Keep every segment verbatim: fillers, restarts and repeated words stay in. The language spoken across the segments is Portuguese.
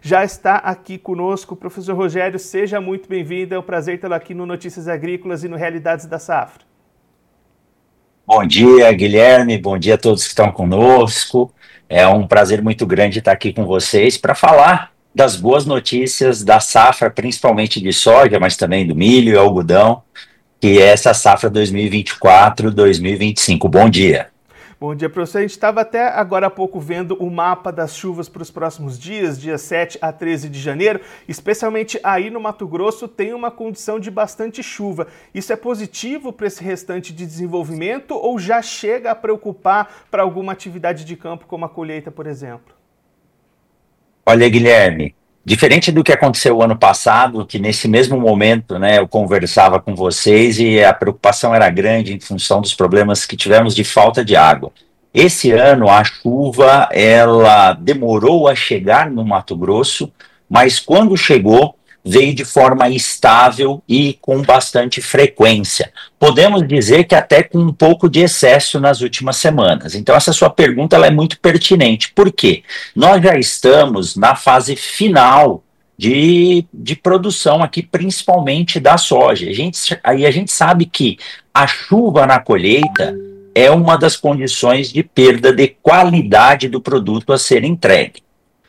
já está aqui conosco. Professor Rogério, seja muito bem-vindo. É um prazer tê-lo aqui no Notícias Agrícolas e no Realidades da Safra. Bom dia, Guilherme. Bom dia a todos que estão conosco. É um prazer muito grande estar aqui com vocês para falar das boas notícias da safra, principalmente de soja, mas também do milho e algodão, que é essa safra dois mil e vinte e quatro, dois mil e vinte e cinco. Bom dia. Bom dia, professor. A gente estava até agora há pouco vendo o mapa das chuvas para os próximos dias, dia sete a treze de janeiro, especialmente aí no Mato Grosso tem uma condição de bastante chuva. Isso é positivo para esse restante de desenvolvimento ou já chega a preocupar para alguma atividade de campo, como a colheita, por exemplo? Olha, Guilherme, diferente do que aconteceu o ano passado, que nesse mesmo momento, né, eu conversava com vocês e a preocupação era grande em função dos problemas que tivemos de falta de água. Esse ano a chuva, ela demorou a chegar no Mato Grosso, mas quando chegou, veio de forma estável e com bastante frequência. Podemos dizer que até com um pouco de excesso nas últimas semanas. Então essa sua pergunta ela é muito pertinente. Por quê? Nós já estamos na fase final de, de produção aqui, principalmente da soja. A gente, aí a gente sabe que a chuva na colheita é uma das condições de perda de qualidade do produto a ser entregue.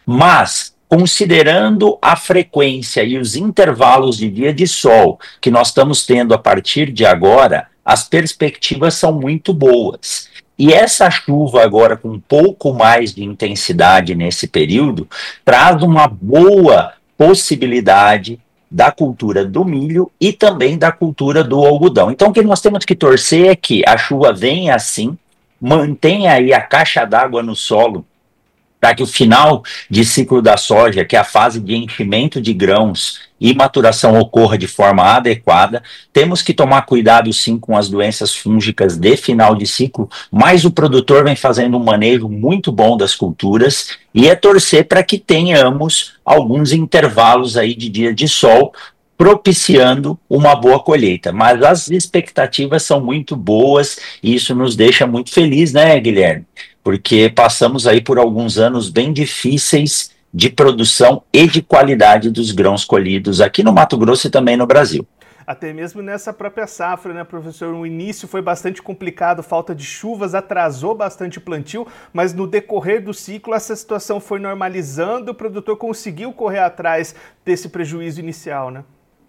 Mas, considerando a frequência e os intervalos de dia de sol que nós estamos tendo a partir de agora, as perspectivas são muito boas. E essa chuva agora com um pouco mais de intensidade nesse período, traz uma boa possibilidade da cultura do milho e também da cultura do algodão. Então o que nós temos que torcer é que a chuva venha assim, mantenha aí a caixa d'água no solo, para que o final de ciclo da soja, que é a fase de enchimento de grãos e maturação ocorra de forma adequada. Temos que tomar cuidado sim com as doenças fúngicas de final de ciclo, mas o produtor vem fazendo um manejo muito bom das culturas e é torcer para que tenhamos alguns intervalos aí de dia de sol, propiciando uma boa colheita. Mas as expectativas são muito boas e isso nos deixa muito feliz, né, Guilherme? Porque passamos aí por alguns anos bem difíceis de produção e de qualidade dos grãos colhidos aqui no Mato Grosso e também no Brasil. Até mesmo nessa própria safra, né, professor? O início foi bastante complicado, falta de chuvas atrasou bastante o plantio, mas no decorrer do ciclo essa situação foi normalizando, o produtor conseguiu correr atrás desse prejuízo inicial, né?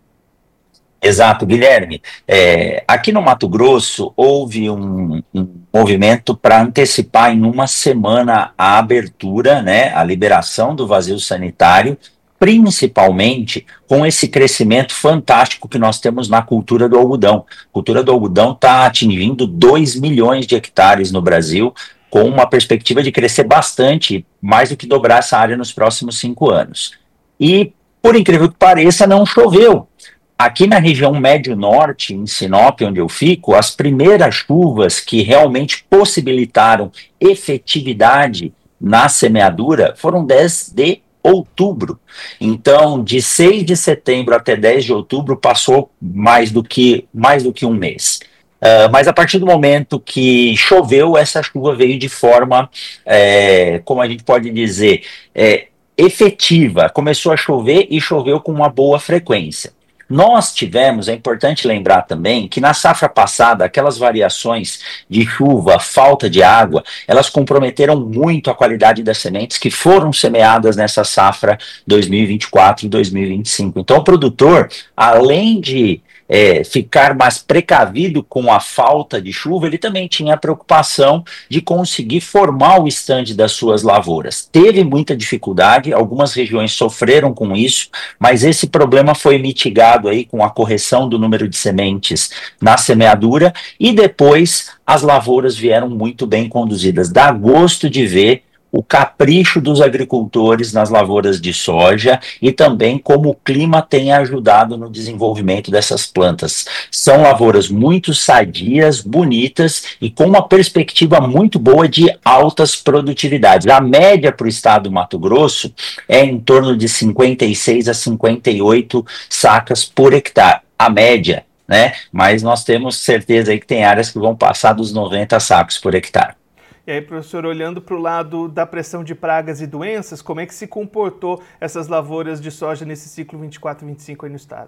Exato, Guilherme. É, aqui no Mato Grosso houve um, um movimento para antecipar em uma semana a abertura, né, a liberação do vazio sanitário, principalmente com esse crescimento fantástico que nós temos na cultura do algodão. A cultura do algodão está atingindo dois milhões de hectares no Brasil, com uma perspectiva de crescer bastante, mais do que dobrar essa área nos próximos cinco anos. E, por incrível que pareça, não choveu. Aqui na região médio-norte, em Sinop, onde eu fico, as primeiras chuvas que realmente possibilitaram efetividade na semeadura foram dez de outubro. Então, de seis de setembro até dez de outubro, passou mais do que, mais do que um mês. Uh, mas a partir do momento que choveu, essa chuva veio de forma, é, como a gente pode dizer, é, efetiva. Começou a chover e choveu com uma boa frequência. Nós tivemos, é importante lembrar também, que na safra passada, aquelas variações de chuva, falta de água, elas comprometeram muito a qualidade das sementes que foram semeadas nessa safra dois mil e vinte e quatro e dois mil e vinte e cinco. Então o produtor, além de É, ficar mais precavido com a falta de chuva, ele também tinha a preocupação de conseguir formar o estande das suas lavouras. Teve muita dificuldade, algumas regiões sofreram com isso, mas esse problema foi mitigado aí com a correção do número de sementes na semeadura e depois as lavouras vieram muito bem conduzidas. Dá gosto de ver o capricho dos agricultores nas lavouras de soja e também como o clima tem ajudado no desenvolvimento dessas plantas. São lavouras muito sadias, bonitas e com uma perspectiva muito boa de altas produtividades. A média para o estado do Mato Grosso é em torno de cinquenta e seis a cinquenta e oito sacas por hectare. A média, né? Mas nós temos certeza aí que tem áreas que vão passar dos noventa sacos por hectare. E aí, professor, olhando para o lado da pressão de pragas e doenças, como é que se comportou essas lavouras de soja nesse ciclo vinte e quatro, vinte e cinco aí no estado?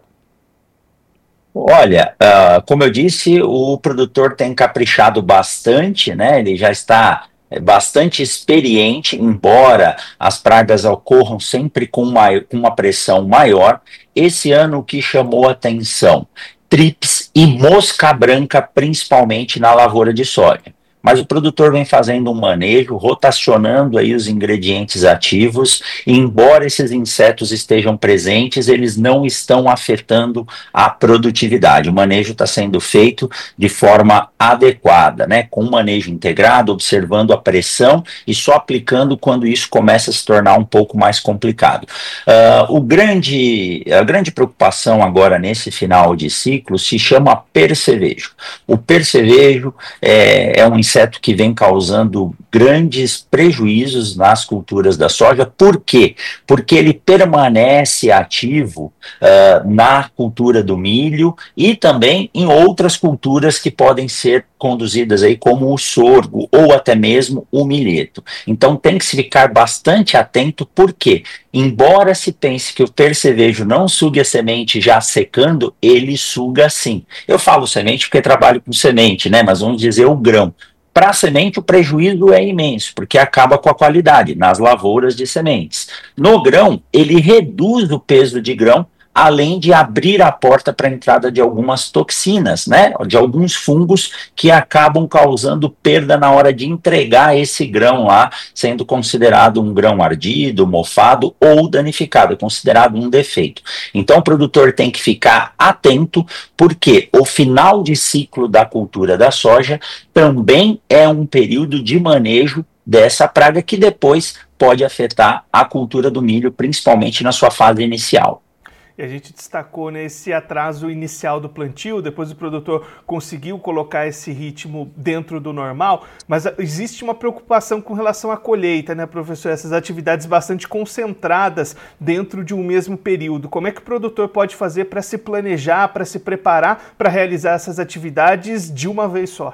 Olha, ah, como eu disse, o produtor tem caprichado bastante, né? Ele já está é, bastante experiente, embora as pragas ocorram sempre com uma, com uma pressão maior. Esse ano o que chamou atenção, trips e mosca branca, principalmente na lavoura de soja. Mas o produtor vem fazendo um manejo, rotacionando aí os ingredientes ativos, e embora esses insetos estejam presentes, eles não estão afetando a produtividade. O manejo está sendo feito de forma adequada, né? Com um manejo integrado, observando a pressão e só aplicando quando isso começa a se tornar um pouco mais complicado. Uh, o grande, a grande preocupação agora nesse final de ciclo se chama percevejo. O percevejo é, é um inseto que vem causando grandes prejuízos nas culturas da soja. Por quê? Porque ele permanece ativo uh, na cultura do milho e também em outras culturas que podem ser conduzidas aí como o sorgo ou até mesmo o milheto. Então tem que se ficar bastante atento, porque embora se pense que o percevejo não sugue a semente já secando, ele suga sim. Eu falo semente porque trabalho com semente, né? Mas vamos dizer o grão. Para a semente, o prejuízo é imenso, porque acaba com a qualidade nas lavouras de sementes. No grão, ele reduz o peso de grão, além de abrir a porta para a entrada de algumas toxinas, né, de alguns fungos que acabam causando perda na hora de entregar esse grão lá, sendo considerado um grão ardido, mofado ou danificado, considerado um defeito. Então o produtor tem que ficar atento, porque o final de ciclo da cultura da soja também é um período de manejo dessa praga que depois pode afetar a cultura do milho, principalmente na sua fase inicial. E a gente destacou nesse atraso inicial do plantio, depois o produtor conseguiu colocar esse ritmo dentro do normal, mas existe uma preocupação com relação à colheita, né, professor? Essas atividades bastante concentradas dentro de um mesmo período. Como é que o produtor pode fazer para se planejar, para se preparar para realizar essas atividades de uma vez só?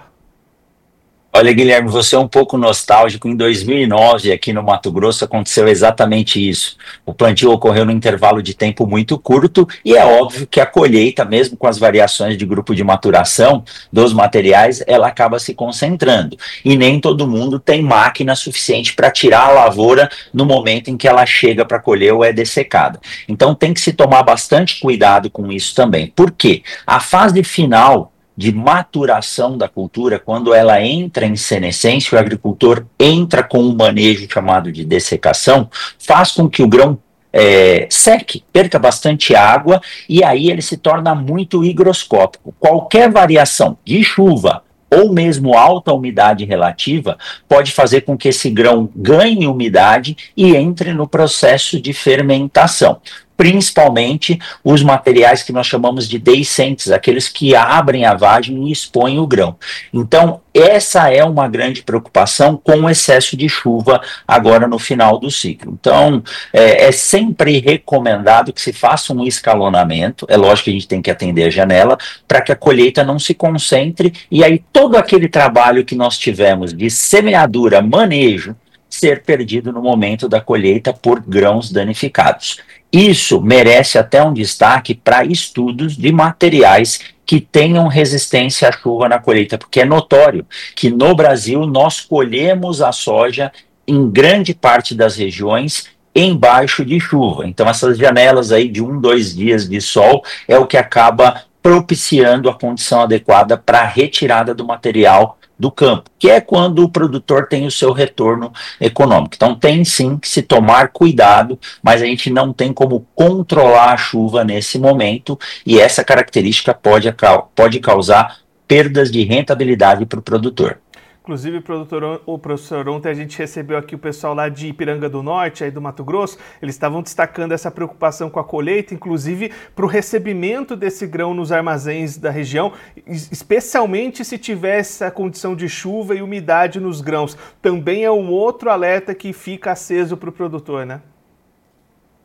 Olha, Guilherme, você é um pouco nostálgico. Em dois mil e nove, aqui no Mato Grosso, aconteceu exatamente isso. O plantio ocorreu num intervalo de tempo muito curto e é óbvio que a colheita, mesmo com as variações de grupo de maturação dos materiais, ela acaba se concentrando. E nem todo mundo tem máquina suficiente para tirar a lavoura no momento em que ela chega para colher ou é dessecada. Então tem que se tomar bastante cuidado com isso também. Por quê? A fase final de maturação da cultura, quando ela entra em senescência, o agricultor entra com um manejo chamado de dessecação, faz com que o grão é, seque, perca bastante água, e aí ele se torna muito higroscópico. Qualquer variação de chuva ou mesmo alta umidade relativa pode fazer com que esse grão ganhe umidade e entre no processo de fermentação. Principalmente os materiais que nós chamamos de deiscentes, aqueles que abrem a vagem e expõem o grão. Então, essa é uma grande preocupação com o excesso de chuva agora no final do ciclo. Então, é, é sempre recomendado que se faça um escalonamento, é lógico que a gente tem que atender a janela, para que a colheita não se concentre, e aí todo aquele trabalho que nós tivemos de semeadura, manejo, ser perdido no momento da colheita por grãos danificados. Isso merece até um destaque para estudos de materiais que tenham resistência à chuva na colheita, porque é notório que no Brasil nós colhemos a soja em grande parte das regiões embaixo de chuva. Então essas janelas aí de um, dois dias de sol é o que acaba propiciando a condição adequada para a retirada do material do campo, que é quando o produtor tem o seu retorno econômico. Então tem sim que se tomar cuidado, mas a gente não tem como controlar a chuva nesse momento, e essa característica pode, pode causar perdas de rentabilidade para o produtor. Inclusive, produtor, o professor, ontem a gente recebeu aqui o pessoal lá de Ipiranga do Norte, aí do Mato Grosso, eles estavam destacando essa preocupação com a colheita, inclusive para o recebimento desse grão nos armazéns da região, especialmente se tiver essa condição de chuva e umidade nos grãos. Também é um outro alerta que fica aceso para o produtor, né?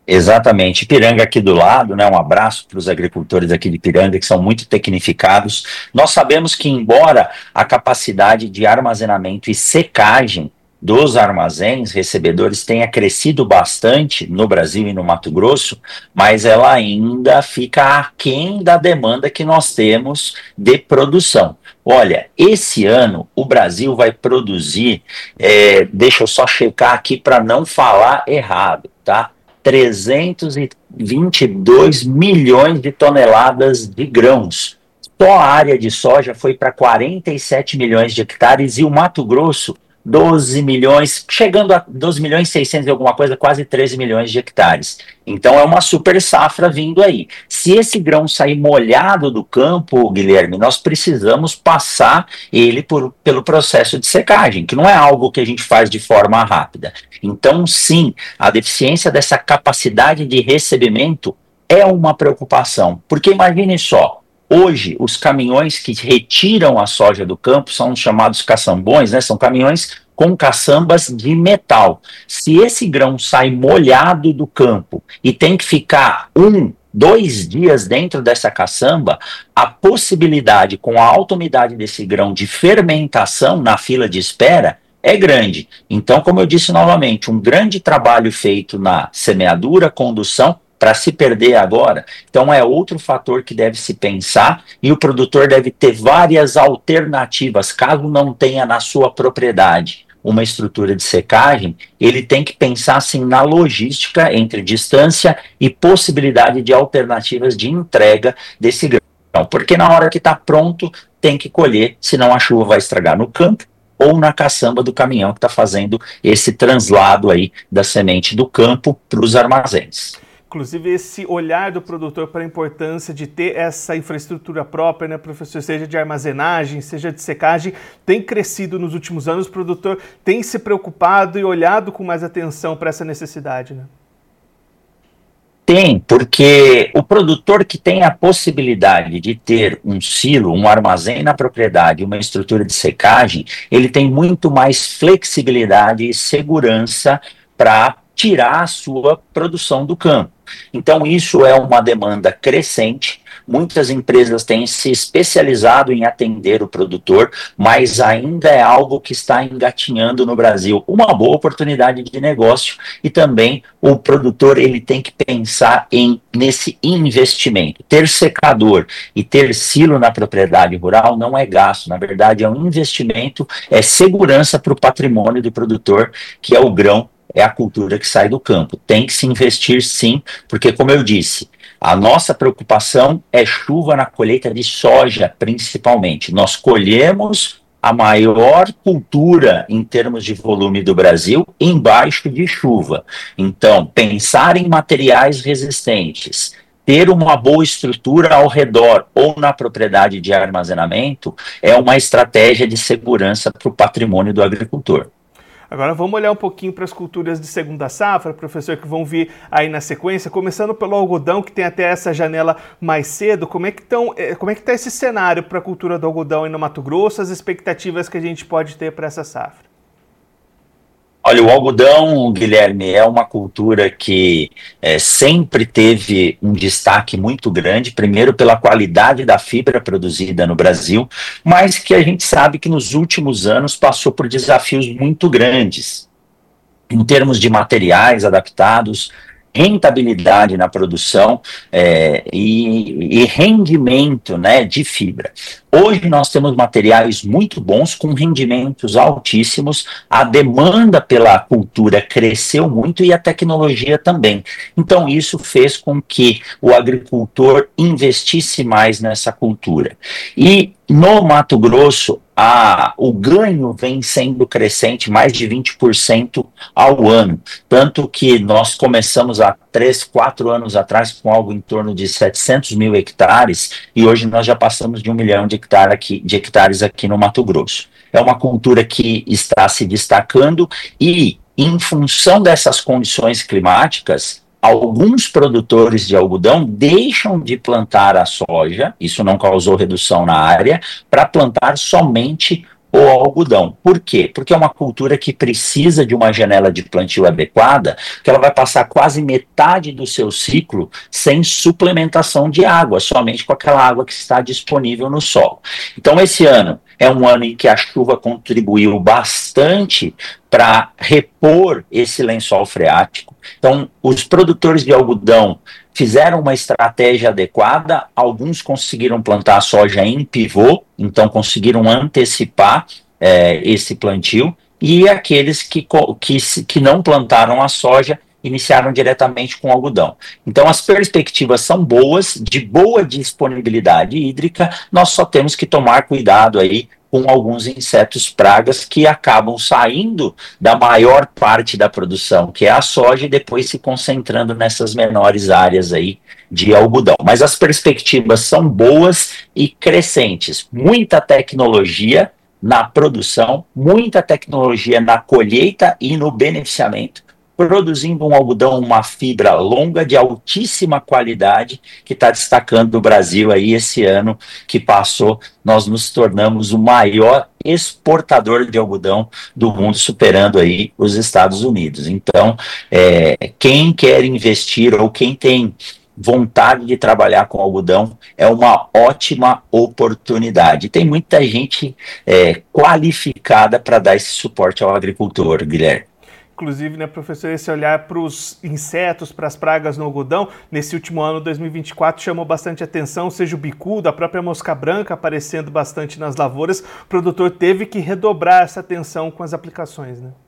Exatamente, Ipiranga aqui do lado, né? Um abraço para os agricultores aqui de Ipiranga, que são muito tecnificados. Nós sabemos que, embora a capacidade de armazenamento e secagem dos armazéns recebedores tenha crescido bastante no Brasil e no Mato Grosso, mas ela ainda fica aquém da demanda que nós temos de produção. Olha, esse ano o Brasil vai produzir, é, deixa eu só checar aqui para não falar errado, tá? trezentos e vinte e dois milhões de toneladas de grãos. Só a área de soja foi para quarenta e sete milhões de hectares e o Mato Grosso, doze milhões, chegando a doze milhões e seiscentos e alguma coisa, quase treze milhões de hectares. Então é uma super safra vindo aí. Se esse grão sair molhado do campo, Guilherme, nós precisamos passar ele por, pelo processo de secagem, que não é algo que a gente faz de forma rápida. Então, sim, a deficiência dessa capacidade de recebimento é uma preocupação, porque imagine só, hoje, os caminhões que retiram a soja do campo são os chamados caçambões, né? São caminhões com caçambas de metal. Se esse grão sai molhado do campo e tem que ficar um, dois dias dentro dessa caçamba, a possibilidade, com a alta umidade desse grão, de fermentação na fila de espera é grande. Então, como eu disse novamente, um grande trabalho feito na semeadura, condução, para se perder agora. Então é outro fator que deve se pensar e o produtor deve ter várias alternativas, caso não tenha na sua propriedade uma estrutura de secagem, ele tem que pensar assim na logística entre distância e possibilidade de alternativas de entrega desse grão, porque na hora que está pronto tem que colher, senão a chuva vai estragar no campo ou na caçamba do caminhão que está fazendo esse translado aí da semente do campo para os armazéns. Inclusive, esse olhar do produtor para a importância de ter essa infraestrutura própria, né, professor, seja de armazenagem, seja de secagem, tem crescido nos últimos anos. O produtor tem se preocupado e olhado com mais atenção para essa necessidade, né? Tem, porque o produtor que tem a possibilidade de ter um silo, um armazém na propriedade, uma estrutura de secagem, ele tem muito mais flexibilidade e segurança para tirar a sua produção do campo. Então, isso é uma demanda crescente. Muitas empresas têm se especializado em atender o produtor, mas ainda é algo que está engatinhando no Brasil. Uma boa oportunidade de negócio e também o produtor ele tem que pensar em, nesse investimento. Ter secador e ter silo na propriedade rural não é gasto, na verdade é um investimento, é segurança para o patrimônio do produtor, que é o grão, é a cultura que sai do campo. Tem que se investir sim, porque como eu disse, a nossa preocupação é chuva na colheita de soja, principalmente. Nós colhemos a maior cultura em termos de volume do Brasil embaixo de chuva. Então, pensar em materiais resistentes, ter uma boa estrutura ao redor ou na propriedade de armazenamento é uma estratégia de segurança para o patrimônio do agricultor. Agora vamos olhar um pouquinho para as culturas de segunda safra, professor, que vão vir aí na sequência, começando pelo algodão, que tem até essa janela mais cedo. Como é que estão, como é que está esse cenário para a cultura do algodão aí no Mato Grosso, as expectativas que a gente pode ter para essa safra? Olha, o algodão, Guilherme, é uma cultura que é, sempre teve um destaque muito grande, primeiro pela qualidade da fibra produzida no Brasil, mas que a gente sabe que nos últimos anos passou por desafios muito grandes, em termos de materiais adaptados, rentabilidade na produção é, e, e rendimento, né, de fibra. Hoje nós temos materiais muito bons, com rendimentos altíssimos, a demanda pela cultura cresceu muito e a tecnologia também. Então isso fez com que o agricultor investisse mais nessa cultura. E no Mato Grosso, a, o ganho vem sendo crescente, mais de vinte por cento ao ano. Tanto que nós começamos há três, quatro anos atrás com algo em torno de setecentos mil hectares e hoje nós já passamos de um milhão de hectares aqui, de hectares aqui no Mato Grosso. É uma cultura que está se destacando e, em função dessas condições climáticas, alguns produtores de algodão deixam de plantar a soja, isso não causou redução na área, para plantar somente ou algodão. Por quê? Porque é uma cultura que precisa de uma janela de plantio adequada, que ela vai passar quase metade do seu ciclo sem suplementação de água, somente com aquela água que está disponível no solo. Então, esse ano é um ano em que a chuva contribuiu bastante para repor esse lençol freático. Então, os produtores de algodão fizeram uma estratégia adequada, alguns conseguiram plantar soja em pivô, então conseguiram antecipar é, esse plantio, e aqueles que, que, que não plantaram a soja iniciaram diretamente com algodão. Então as perspectivas são boas, de boa disponibilidade hídrica, nós só temos que tomar cuidado aí com alguns insetos pragas que acabam saindo da maior parte da produção, que é a soja, e depois se concentrando nessas menores áreas aí de algodão. Mas as perspectivas são boas e crescentes. Muita tecnologia na produção, muita tecnologia na colheita e no beneficiamento, produzindo um algodão, uma fibra longa de altíssima qualidade, que está destacando o Brasil aí esse ano que passou. Nós nos tornamos o maior exportador de algodão do mundo, superando aí os Estados Unidos. Então, é, quem quer investir ou quem tem vontade de trabalhar com algodão é uma ótima oportunidade. Tem muita gente é, qualificada para dar esse suporte ao agricultor, Guilherme. Inclusive, né, professor, esse olhar para os insetos, para as pragas no algodão, nesse último ano, dois mil e vinte e quatro, chamou bastante atenção, seja o bicudo, a própria mosca branca aparecendo bastante nas lavouras. O produtor teve que redobrar essa atenção com as aplicações, né?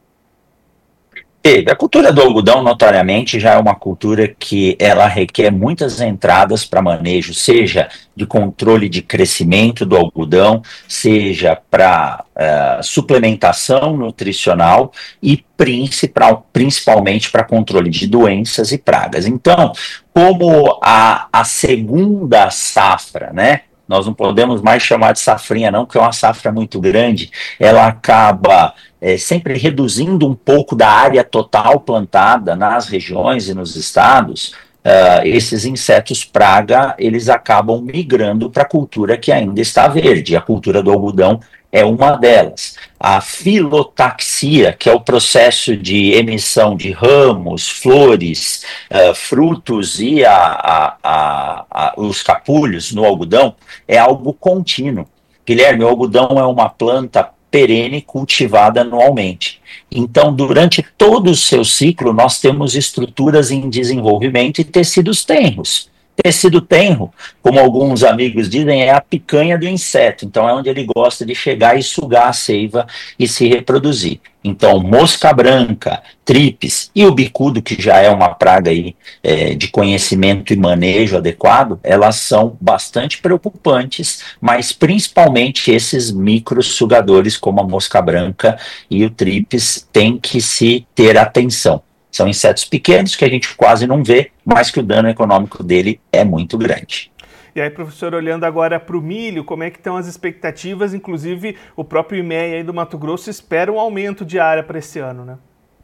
A cultura do algodão, notoriamente, já é uma cultura que ela requer muitas entradas para manejo, seja de controle de crescimento do algodão, seja para uh, suplementação nutricional e principal, principalmente para controle de doenças e pragas. Então, como a, a segunda safra, né? Nós não podemos mais chamar de safrinha não, porque é uma safra muito grande, ela acaba é, sempre reduzindo um pouco da área total plantada nas regiões e nos estados. Uh, esses insetos praga, eles acabam migrando para a cultura que ainda está verde, a cultura do algodão é uma delas. A filotaxia, que é o processo de emissão de ramos, flores, uh, frutos e a, a, a, a, os capulhos no algodão, é algo contínuo. Guilherme, o algodão é uma planta perene cultivada anualmente. Então, durante todo o seu ciclo, nós temos estruturas em desenvolvimento e tecidos tenros. Tecido tenro, como alguns amigos dizem, é a picanha do inseto. Então, é onde ele gosta de chegar e sugar a seiva e se reproduzir. Então, mosca branca, tripes e o bicudo, que já é uma praga aí, é, de conhecimento e manejo adequado, elas são bastante preocupantes, mas principalmente esses microsugadores, como a mosca branca e o tripes, têm que se ter atenção. São insetos pequenos que a gente quase não vê, mas que o dano econômico dele é muito grande. E aí, professor, olhando agora para o milho, como é que estão as expectativas? Inclusive, o próprio I M E A aí do Mato Grosso espera um aumento de área para esse ano, né?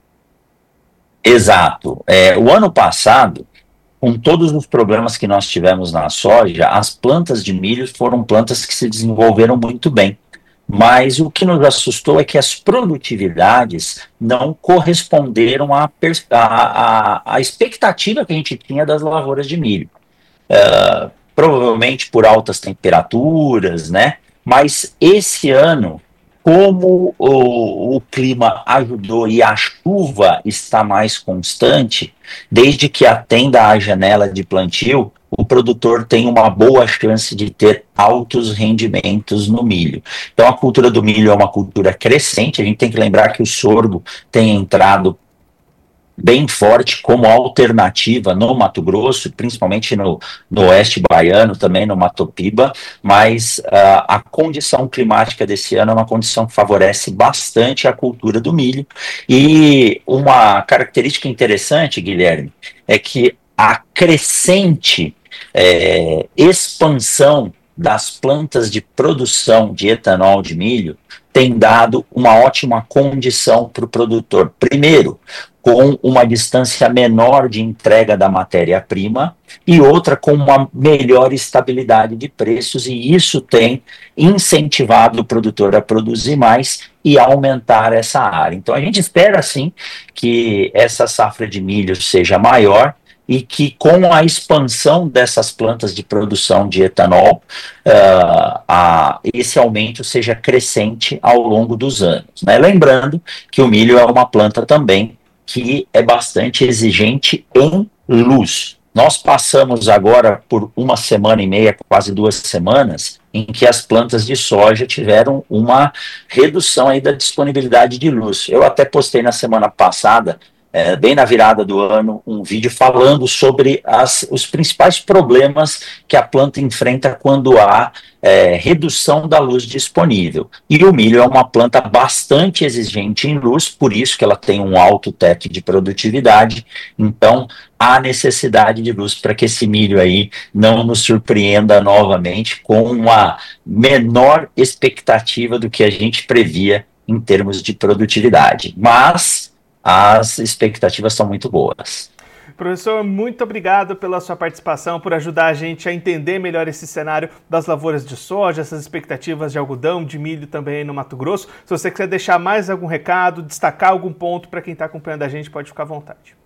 Exato. É, o ano passado, com todos os problemas que nós tivemos na soja, as plantas de milho foram plantas que se desenvolveram muito bem. Mas o que nos assustou é que as produtividades não corresponderam à, à, à expectativa que a gente tinha das lavouras de milho. Uh, provavelmente por altas temperaturas, né? Mas esse ano, como o, o clima ajudou e a chuva está mais constante, desde que atenda à janela de plantio, o produtor tem uma boa chance de ter altos rendimentos no milho. Então a cultura do milho é uma cultura crescente, a gente tem que lembrar que o sorgo tem entrado bem forte como alternativa no Mato Grosso, principalmente no, no oeste baiano, também no Mato Piba, mas uh, a condição climática desse ano é uma condição que favorece bastante a cultura do milho. E uma característica interessante, Guilherme, é que a crescente é, expansão das plantas de produção de etanol de milho tem dado uma ótima condição para o produtor. Primeiro, com uma distância menor de entrega da matéria-prima e outra com uma melhor estabilidade de preços, e isso tem incentivado o produtor a produzir mais e aumentar essa área. Então a gente espera sim que essa safra de milho seja maior e que com a expansão dessas plantas de produção de etanol, uh, a, esse aumento seja crescente ao longo dos anos, né? Lembrando que o milho é uma planta também que é bastante exigente em luz. Nós passamos agora por uma semana e meia, quase duas semanas, em que as plantas de soja tiveram uma redução aí da disponibilidade de luz. Eu até postei na semana passada, é, bem na virada do ano, um vídeo falando sobre as, os principais problemas que a planta enfrenta quando há é, redução da luz disponível. E o milho é uma planta bastante exigente em luz, por isso que ela tem um alto teto de produtividade. Então, há necessidade de luz para que esse milho aí não nos surpreenda novamente com uma menor expectativa do que a gente previa em termos de produtividade. Mas as expectativas são muito boas. Professor, muito obrigado pela sua participação, por ajudar a gente a entender melhor esse cenário das lavouras de soja, essas expectativas de algodão, de milho também no Mato Grosso. Se você quiser deixar mais algum recado, destacar algum ponto para quem está acompanhando a gente, pode ficar à vontade.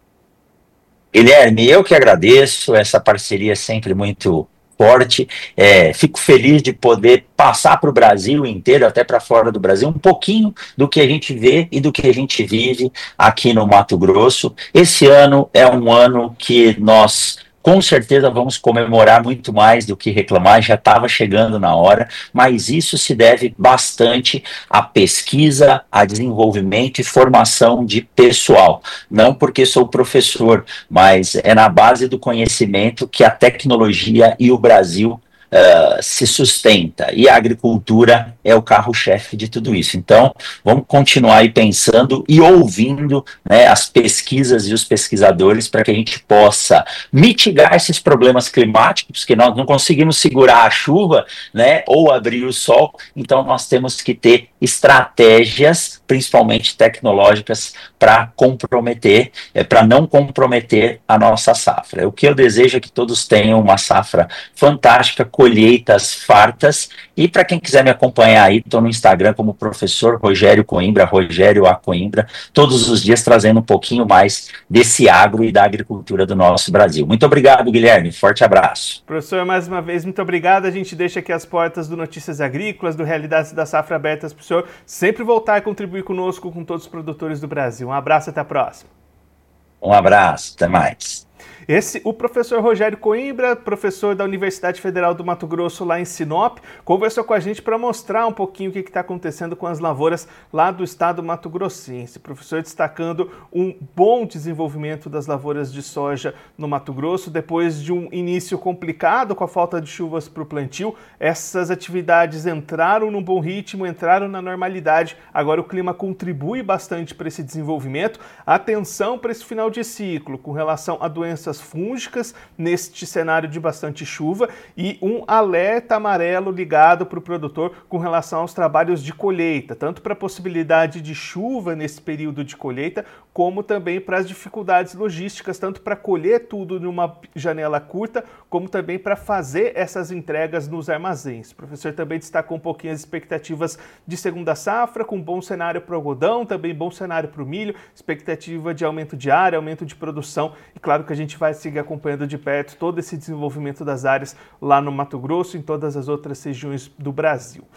Guilherme, eu que agradeço, essa parceria é sempre muito forte, é, fico feliz de poder passar para o Brasil inteiro, até para fora do Brasil, um pouquinho do que a gente vê e do que a gente vive aqui no Mato Grosso. Esse ano é um ano que nós com certeza vamos comemorar muito mais do que reclamar, já estava chegando na hora, mas isso se deve bastante à pesquisa, a desenvolvimento e formação de pessoal. Não porque sou professor, mas é na base do conhecimento que a tecnologia e o Brasil Uh, se sustenta, e a agricultura é o carro-chefe de tudo isso. Então, vamos continuar aí pensando e ouvindo, né, as pesquisas e os pesquisadores para que a gente possa mitigar esses problemas climáticos, que nós não conseguimos segurar a chuva, né, ou abrir o sol, então nós temos que ter estratégias, principalmente tecnológicas, para comprometer, é, para não comprometer a nossa safra. O que eu desejo é que todos tenham uma safra fantástica, colheitas fartas, e para quem quiser me acompanhar aí, estou no Instagram como professor Rogério Coimbra, Rogério A. Coimbra, todos os dias trazendo um pouquinho mais desse agro e da agricultura do nosso Brasil. Muito obrigado, Guilherme, forte abraço. Professor, mais uma vez, muito obrigado. A gente deixa aqui as portas do Notícias Agrícolas, do Realidades da Safra abertas para o senhor sempre voltar e contribuir conosco, com todos os produtores do Brasil. Um abraço, até a próxima. Um abraço, até mais. Esse, o professor Rogério Coimbra, professor da Universidade Federal do Mato Grosso, lá em Sinop, conversou com a gente para mostrar um pouquinho o que está acontecendo com as lavouras lá do estado mato-grossense. Professor destacando um bom desenvolvimento das lavouras de soja no Mato Grosso, depois de um início complicado com a falta de chuvas para o plantio. Essas atividades entraram num bom ritmo, entraram na normalidade. Agora o clima contribui bastante para esse desenvolvimento. Atenção para esse final de ciclo com relação a doenças fúngicas neste cenário de bastante chuva, e um alerta amarelo ligado para o produtor com relação aos trabalhos de colheita, tanto para a possibilidade de chuva nesse período de colheita, como também para as dificuldades logísticas, tanto para colher tudo numa janela curta, como também para fazer essas entregas nos armazéns. O professor também destacou um pouquinho as expectativas de segunda safra, com bom cenário para o algodão, também bom cenário para o milho, expectativa de aumento de área, aumento de produção, e claro que a gente vai seguir acompanhando de perto todo esse desenvolvimento das áreas lá no Mato Grosso e em todas as outras regiões do Brasil.